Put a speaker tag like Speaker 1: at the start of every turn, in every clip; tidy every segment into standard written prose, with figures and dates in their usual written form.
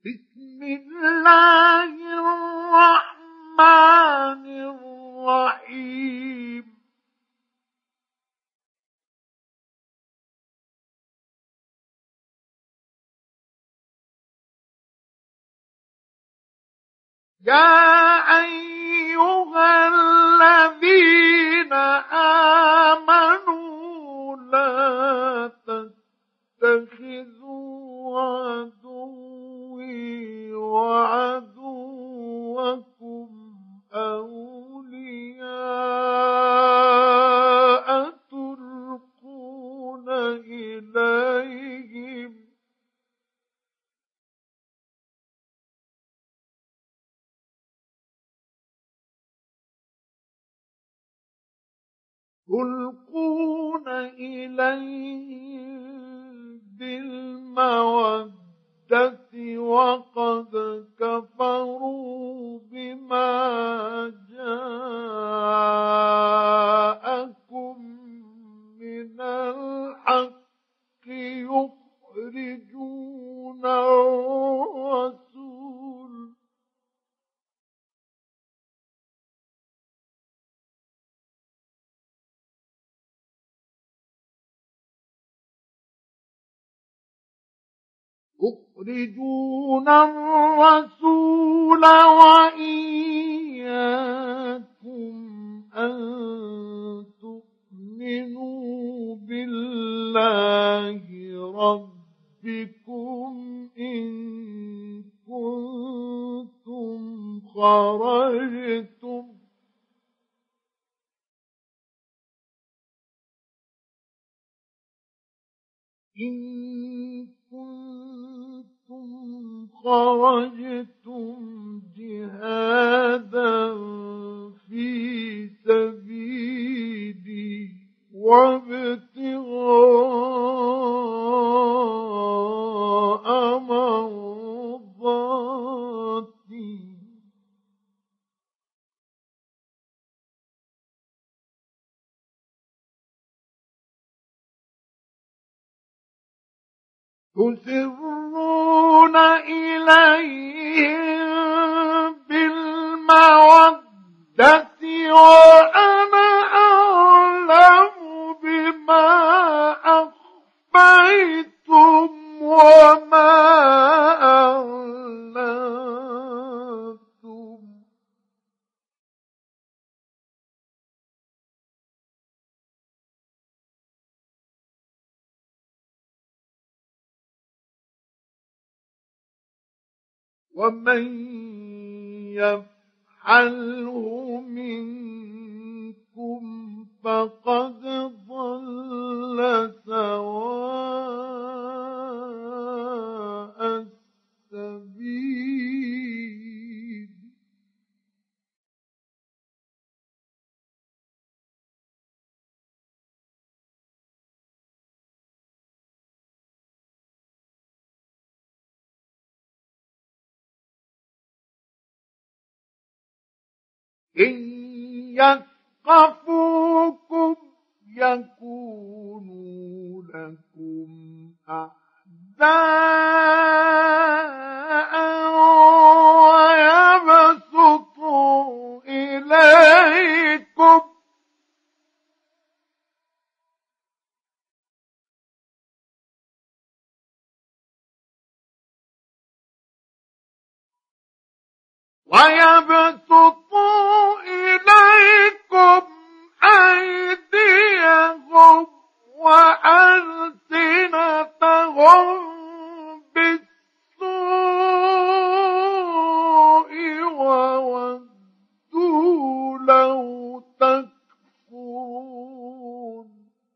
Speaker 1: بسم الله الرحمن الرحيم يا أيها الذين آمنوا لا تتخذوا عدوي وعدوكم أولياء تلقون إليهم بالمودة وقد كفروا بما جاءكم من الحق يخرجون الرسول وإياكم أن تؤمنوا بالله ربكم إن كنتم خرجتم جهادا في سبيلي وابتغاء مرضاتي تسرون إليهم بالمودة وأنا أعلم بما أخفيتم وما أعلنتم ومن يفعله منكم فقد ضل سواء السبيل إن يثقفوكم يكونوا لكم أعداء ويبسطوا إليكم أيديهم وألسنتهم بالسوء وودوا لو تكفرون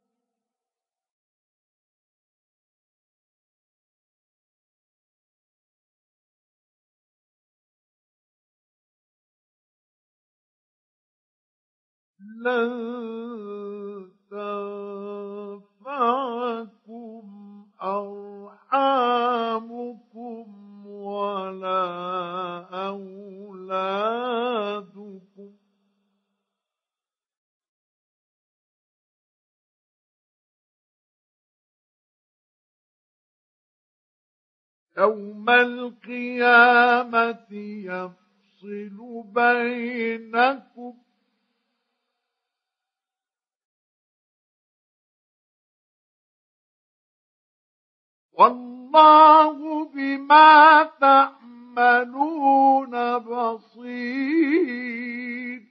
Speaker 1: لن تنفعكم أرحامكم ولا أولادكم يوم القيامة يفصل بينكم والله بما تعملون بصير.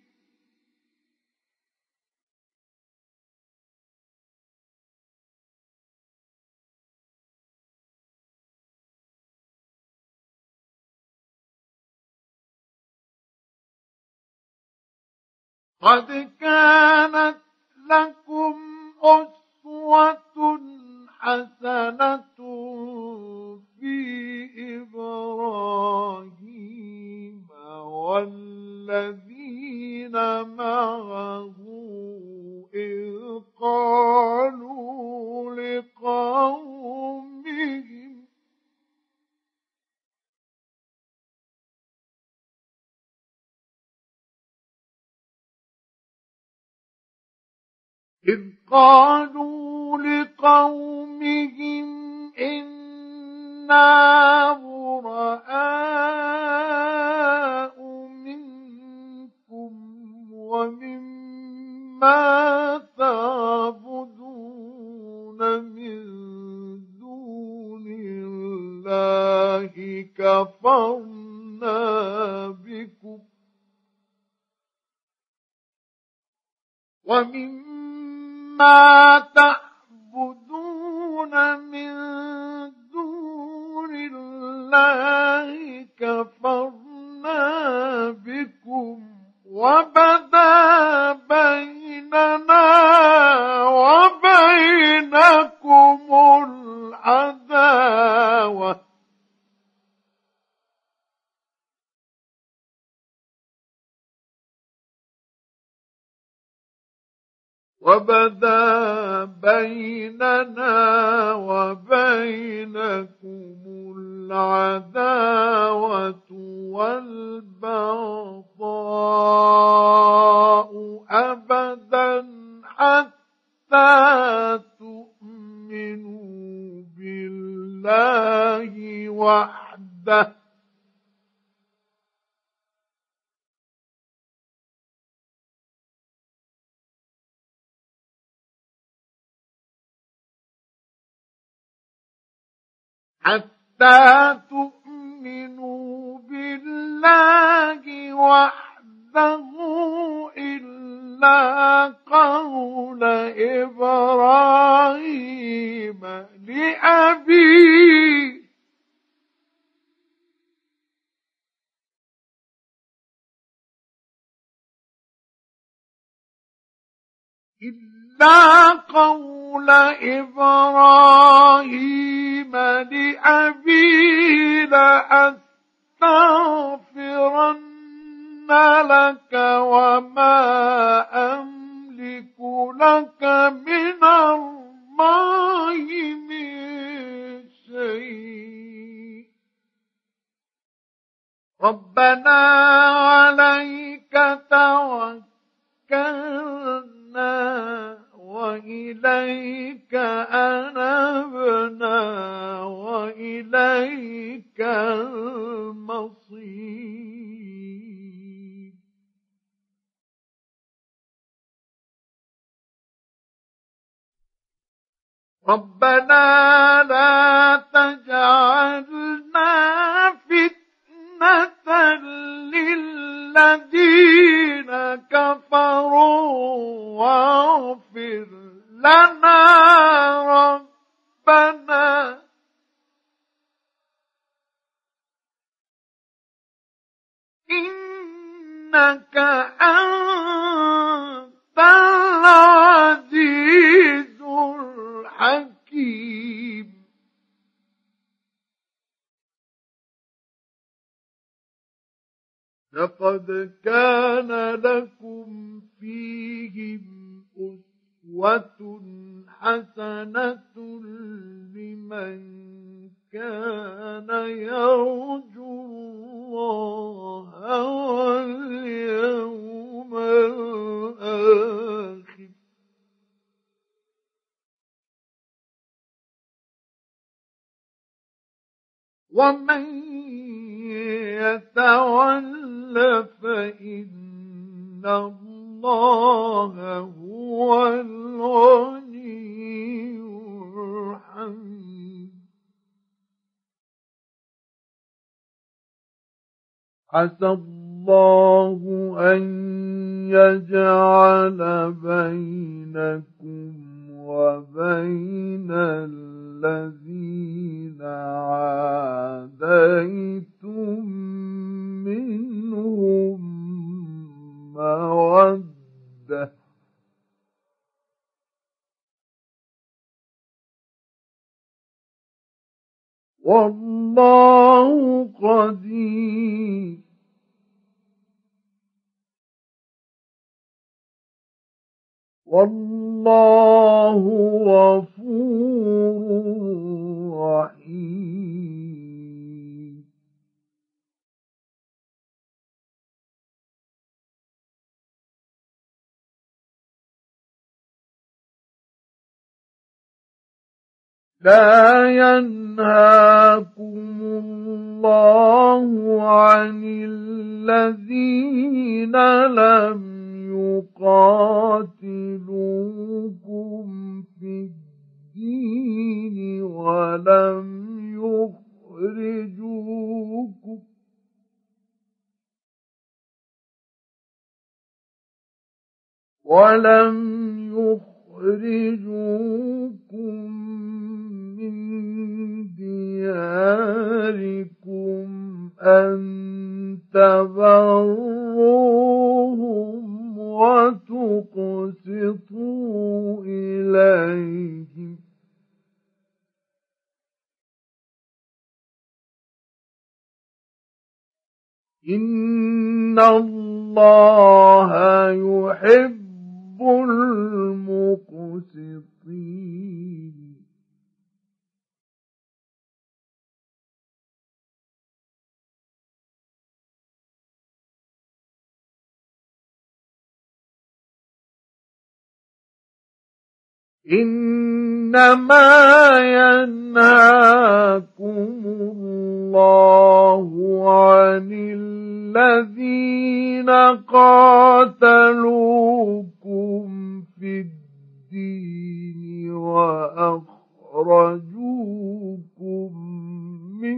Speaker 1: قد كانت لكم أسوة حسنة في إبراهيم والذين معه إذ قالوا لقومهم إنا براء منكم ومما تعبدون من دون الله كفرنا بكم ومما تعبدون من دون الله كفرنا بكم وبدا بيننا وبينكم العداوة والبغضاء أبدا حتى تؤمنوا بالله وحده إلا قول إبراهيم لأبيه لأستغفرن لك وما أملك لك من الله من شيء ربنا عليك توكلنا وإليك أنبنا وإليك المصير ربنا لا تجعلنا فتنة للذين كفروا واغفر لنا ربنا إنك أنت العزيز الحكيم لقد كان لكم فيهم أسوة حسنة لمن كان يرجو الله واليوم الآخر ومن يتول فإن الله هو الغني الحميد عسى الله أن يجعل بينكم وبين الذين عاديتم منهم مودة والله قدير والله غفور رحيم لا ينهاكم الله عن الذين لم يقاتلوكم في الدين ولم يخرجوكم من دياركم أن تبروهم وتقسطوا إليهم إن الله يحب المقسطين إنما ينهاكم الله عن الذين قاتلوكم في الدين وأخرجوكم من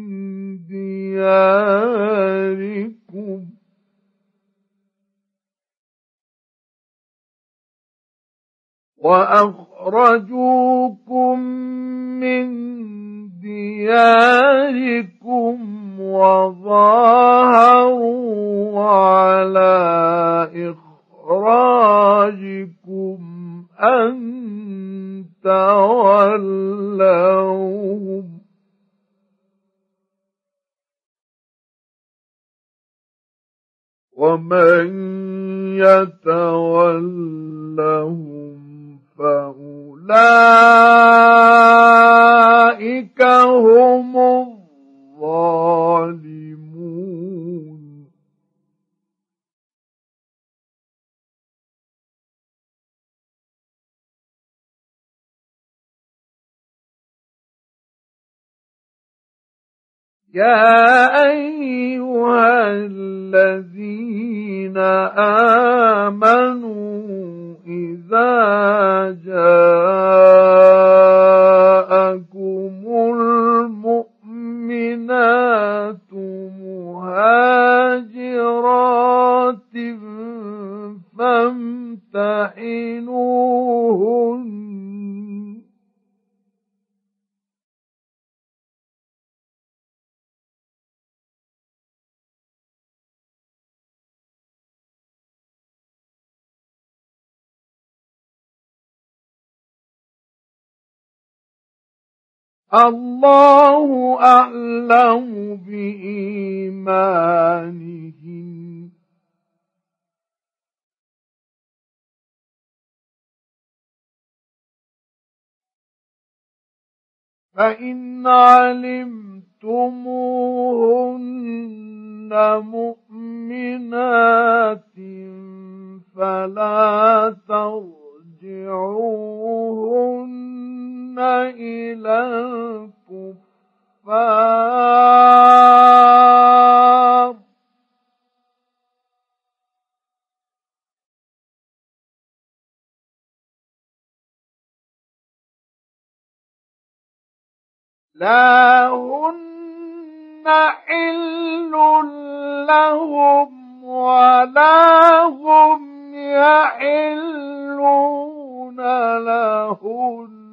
Speaker 1: دياركم وظاهروا على إخراجكم أن تولوهم ومن يتولهم فأولئك هم الظالمون يا أيها الذين آمنوا إذا جاءكم المؤمنات مهاجرات فامتحنوهن الله أعلم بإيمانهم فإن علمتموهن مؤمنات فلا ترجعوهن إلى الكفر الكفار لا هن حل لهم ولا هم يحلون لهن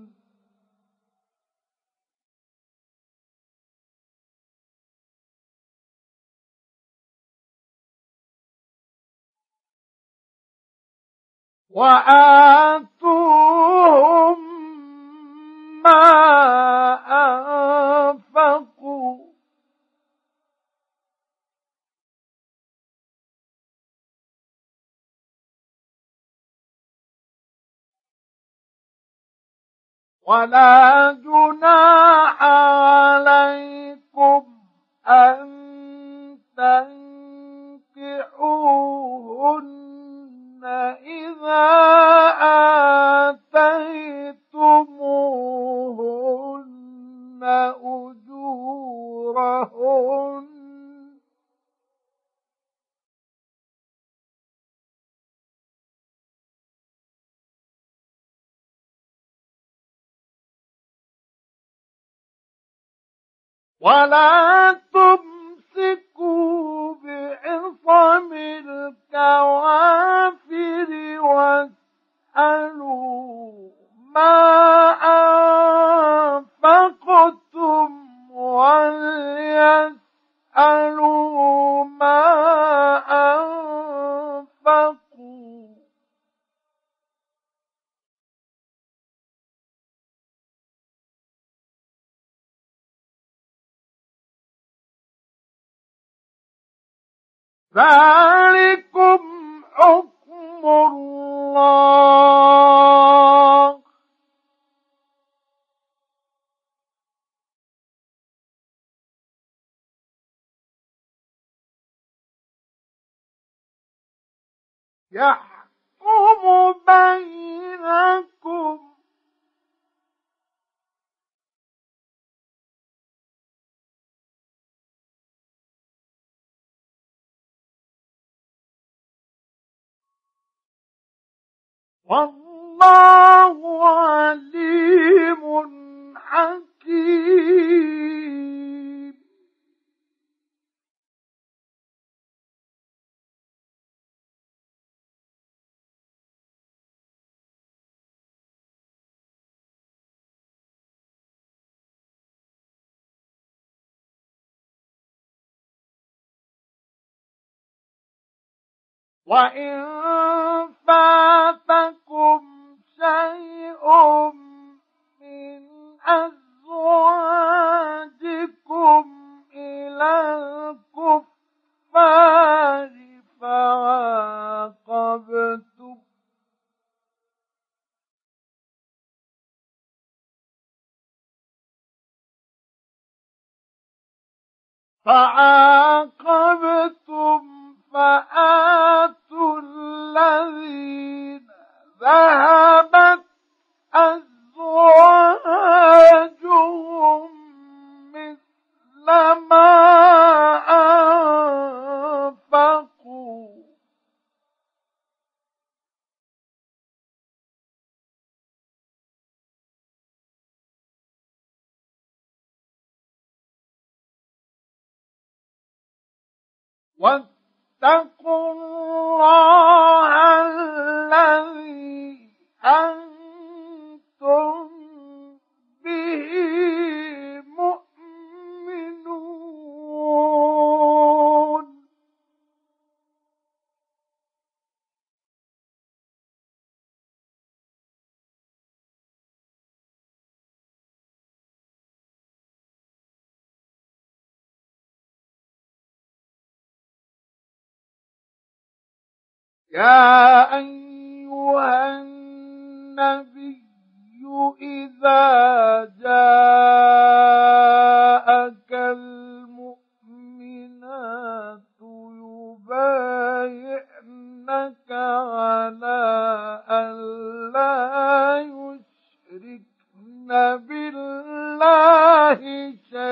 Speaker 1: وآتوهم ما أنفقوا ولا جناح عليكم أن تنكحوهن إذا آتيتموهن أجورهن ولا تمسكوا بعصم الكوافر واسألوا ما أنفقتم وليسألوا ما أنفقوا ذلكم حكم الله يحكم بينكم والله عليم حكيم وإن فاتكم شيء من أزواجكم إلى الكفار فعاقبتم فآتوا الذين ذهبت أزواجهم مثل ما أنفقوا واتقوا الله الذي أنتم به مؤمنون يا أيها النبي إذا جاءك المؤمنات يبايعنك على أن لا يشركن بالله شيئا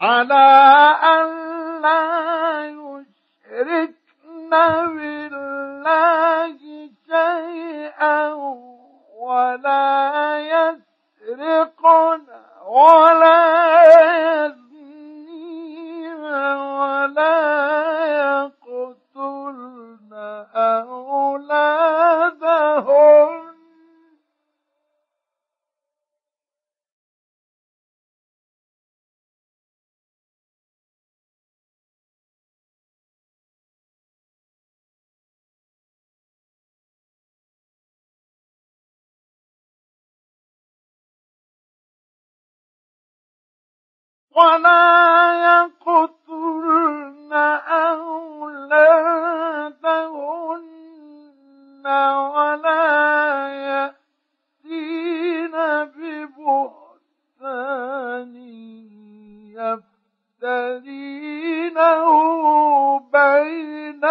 Speaker 1: على أن لا يشركن بالله شيئا ولا يسرقن ولا يزنين ولا يقتلن أولادهن ولا يقتلن أولادهن ولا يأتين ببهتان يفترينه بين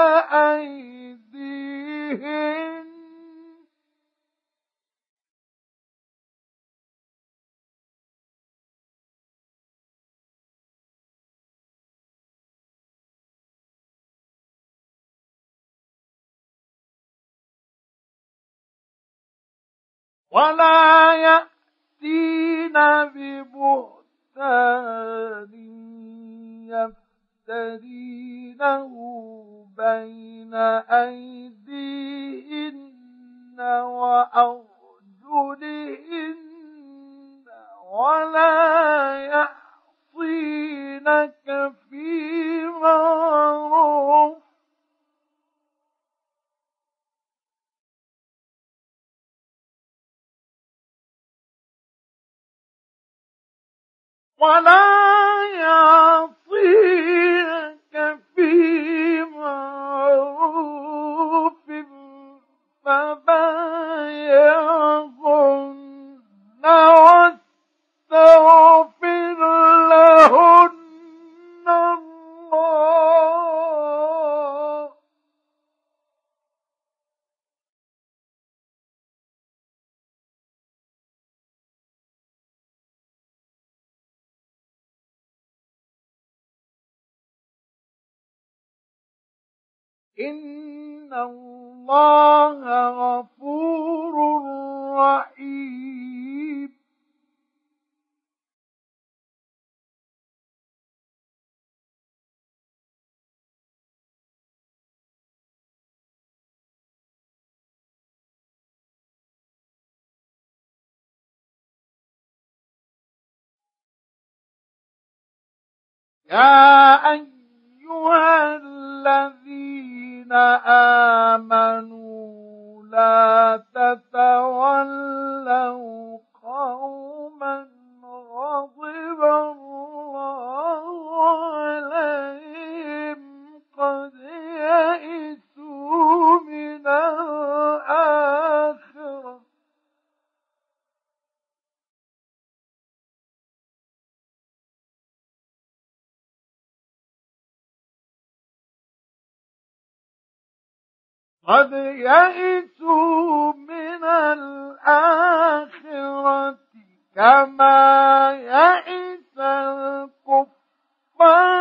Speaker 1: أيديهن ولا يأتين ببهتان يفترينه بين أيديهن وأرجلهن ولا يعصينك في معروف فبايعهن واستغفر لهن الله إن الله غفور رحيم يا أيها الذين آمنوا لا تتولوا قوما غضب الله عليهم قد يئسوا من الآخرة قد يئسوا من الآخرة كما يئس الكفار